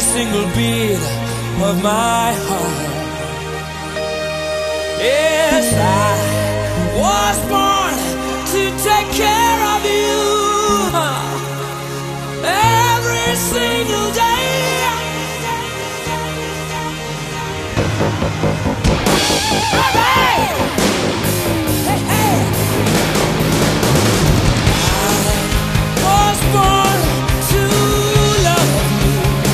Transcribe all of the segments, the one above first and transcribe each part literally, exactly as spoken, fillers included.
single beat of my heart. Yes, I was born to take care of you every single day. Hey, hey, hey. I was born to love you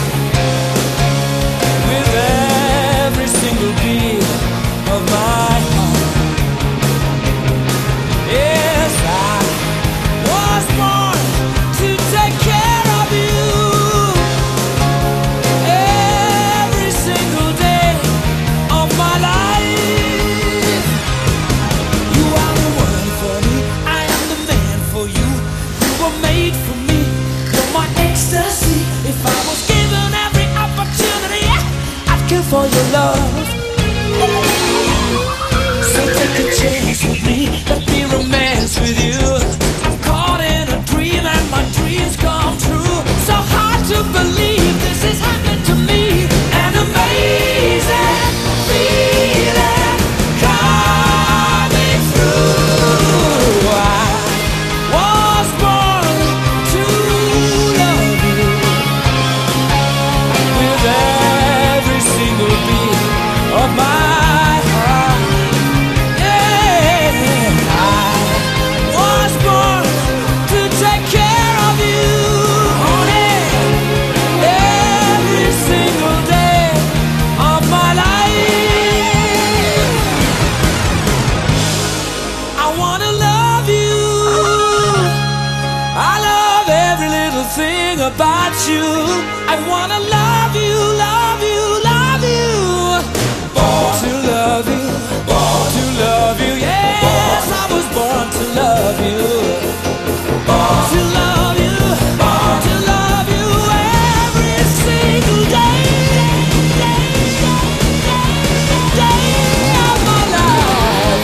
with every single beat of my heart. Yes, I was born to take care of you every single day of my life. You are the one for me, I am the man for you. You were made for me, you're my ecstasy. If I was given every opportunity, I'd kill for your love. So take a chance with me, let me romance with you. I'm caught in a dream and my dreams come true. So hard to believe this is happening to me. An amazing feeling coming through. I was born to love you with every single beat of my about you. I wanna love you, love you, love you. Born to love you, born to love you. Yes, I was born to love you. Born to love you, born to love you every single day, day, day, day of my life.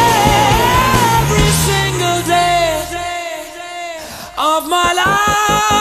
Of my life.